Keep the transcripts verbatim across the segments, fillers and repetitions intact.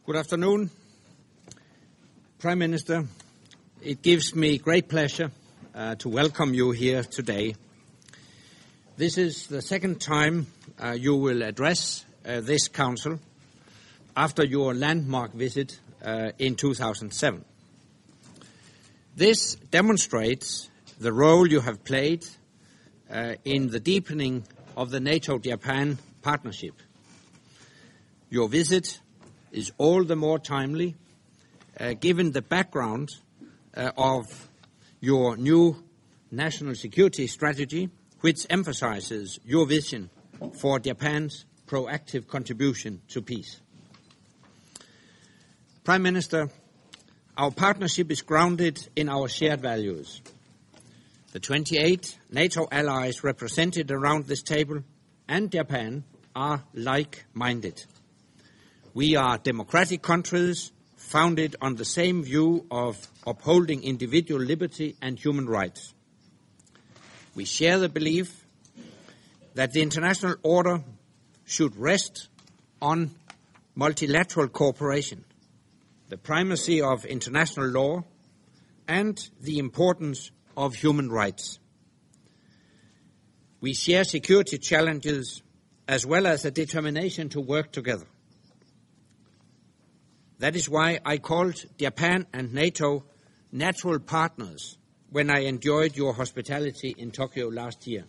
Good afternoon, Prime Minister. It gives me great pleasure uh, to welcome you here today. This is the second time uh, you will address uh, this Council after your landmark visit uh, in two thousand seven. This demonstrates the role you have played uh, in the deepening of the NATO-Japan partnership. Your visit is all the more timely uh, given the background uh, of your new national security strategy, which emphasizes your vision for Japan's proactive contribution to peace. Prime Minister, our partnership is grounded in our shared values. The twenty-eight NATO allies represented around this table and Japan are like-minded. We are democratic countries founded on the same view of upholding individual liberty and human rights. We share the belief that the international order should rest on multilateral cooperation, the primacy of international law, and the importance of human rights. We share security challenges as well as a determination to work together. That is why I called Japan and NATO natural partners when I enjoyed your hospitality in Tokyo last year.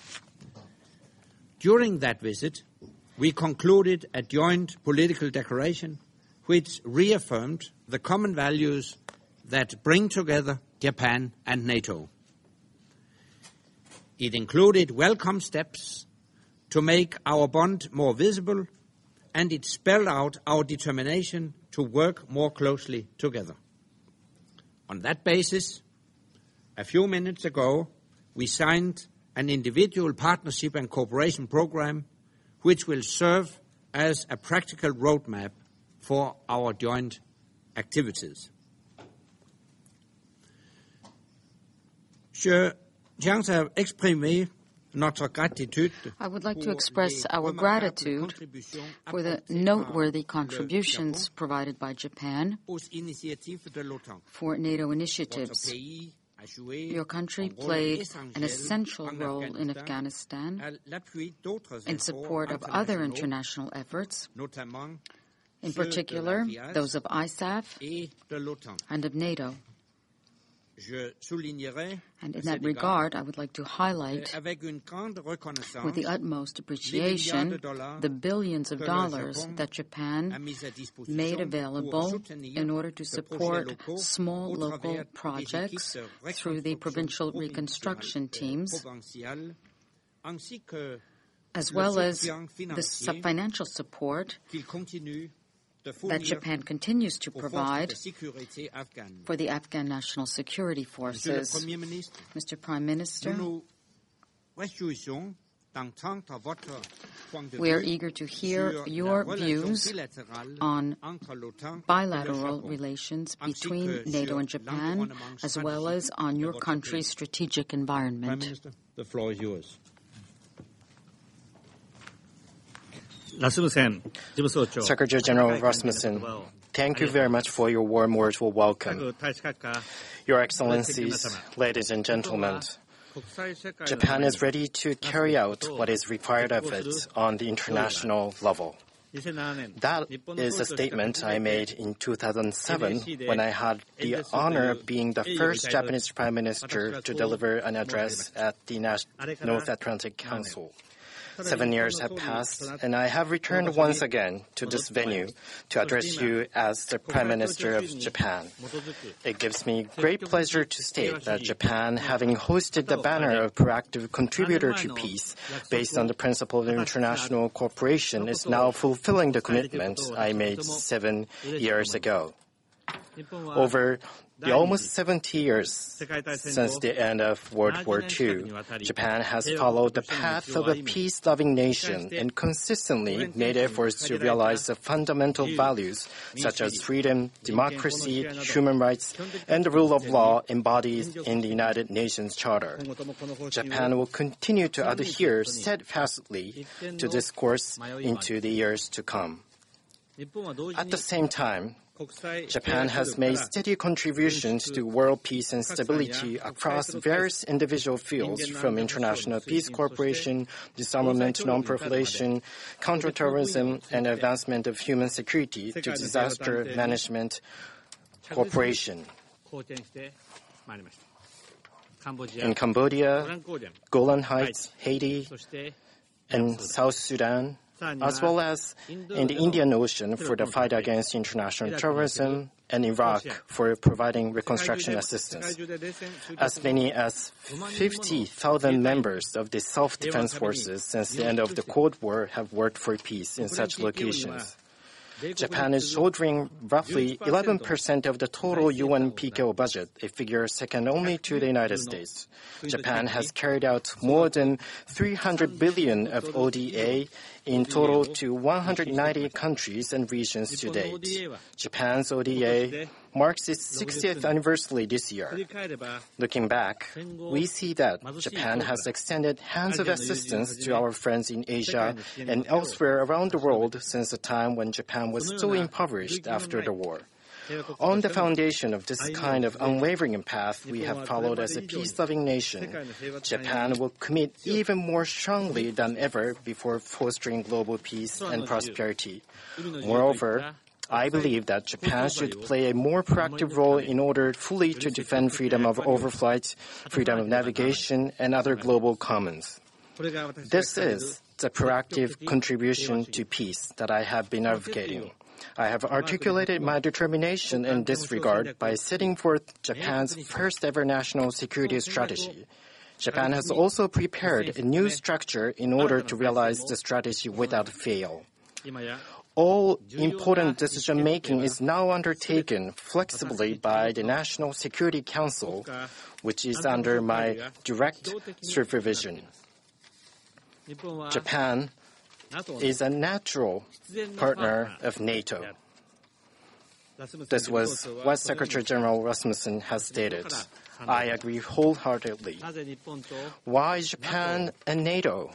During that visit, we concluded a joint political declaration which reaffirmed the common values that bring together Japan and NATO. It included welcome steps to make our bond more visible, and it spelled out our determination to work more closely together. On that basis, a few minutes ago, we signed an individual partnership and cooperation program which will serve as a practical roadmap for our joint activities. Je tiens à exprimer I would like to express our gratitude for the noteworthy contributions provided by Japan for NATO initiatives. Your country played an essential role in Afghanistan in support of other international efforts, in particular those of I S A F and of NATO. And in that regard, I would like to highlight with the utmost appreciation the billions of dollars that Japan made available in order to support small local projects through the provincial reconstruction teams, as well as the financial support that Japan continues to provide for the Afghan National Security Forces. Mister Prime Minister, we are eager to hear your views on bilateral relations between NATO and Japan, as well as on your country's strategic environment. Prime Minister, the floor is yours. Secretary General Rasmussen, thank you very much for your warm words of welcome. Your Excellencies, ladies and gentlemen, Japan is ready to carry out what is required of it on the international level. That is a statement I made in two thousand seven when I had the honor of being the first Japanese Prime Minister to deliver an address at the North Atlantic Council. Seven years have passed, and I have returned once again to this venue to address you as the Prime Minister of Japan. It gives me great pleasure to state that Japan, having hosted the banner of proactive contributor to peace based on the principle of international cooperation, is now fulfilling the commitment I made seven years ago. Over the almost seventy years since the end of World War Two, Japan has followed the path of a peace-loving nation and consistently made efforts to realize the fundamental values such as freedom, democracy, human rights, and the rule of law embodied in the United Nations Charter. Japan will continue to adhere steadfastly to this course into the years to come. At the same time, Japan has made steady contributions to world peace and stability across various individual fields, from international peace cooperation, disarmament, non-proliferation, counterterrorism, and advancement of human security to disaster management cooperation. In Cambodia, Golan Heights, Haiti, and South Sudan, as well as in the Indian Ocean for the fight against international terrorism, and Iraq for providing reconstruction assistance. As many as fifty thousand members of the self-defense forces since the end of the Cold War have worked for peace in such locations. Japan is shouldering roughly eleven percent of the total U N P K O budget, a figure second only to the United States. Japan has carried out more than three hundred billion of O D A in total to one hundred ninety countries and regions to date. Japan's O D A marks its sixtieth anniversary this year. Looking back, we see that Japan has extended hands of assistance to our friends in Asia and elsewhere around the world since the time when Japan was still impoverished after the war. On the foundation of this kind of unwavering path we have followed as a peace-loving nation, Japan will commit even more strongly than ever before fostering global peace and prosperity. Moreover, I believe that Japan should play a more proactive role in order fully to defend freedom of overflight, freedom of navigation, and other global commons. This is the proactive contribution to peace that I have been advocating. I have articulated my determination in this regard by setting forth Japan's first-ever national security strategy. Japan has also prepared a new structure in order to realize the strategy without fail. All important decision-making is now undertaken flexibly by the National Security Council, which is under my direct supervision. Japan is a natural partner of NATO. This was what Secretary General Rasmussen has stated. I agree wholeheartedly. Why Japan and NATO?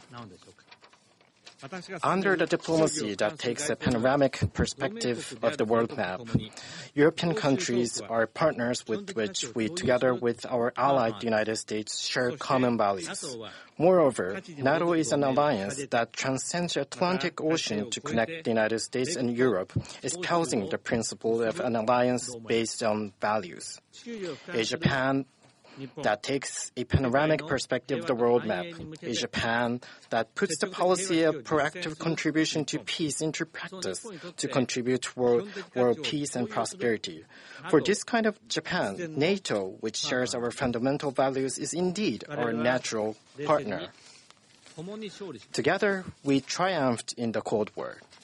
Under the diplomacy that takes a panoramic perspective of the world map, European countries are partners with which we, together with our ally, the United States, share common values. Moreover, NATO is an alliance that transcends the Atlantic Ocean to connect the United States and Europe, espousing the principle of an alliance based on values. A Japan that takes a panoramic perspective of the world map, a Japan that puts the policy of proactive contribution to peace into practice to contribute to world, world peace and prosperity. For this kind of Japan, NATO, which shares our fundamental values, is indeed our natural partner. Together, we triumphed in the Cold War.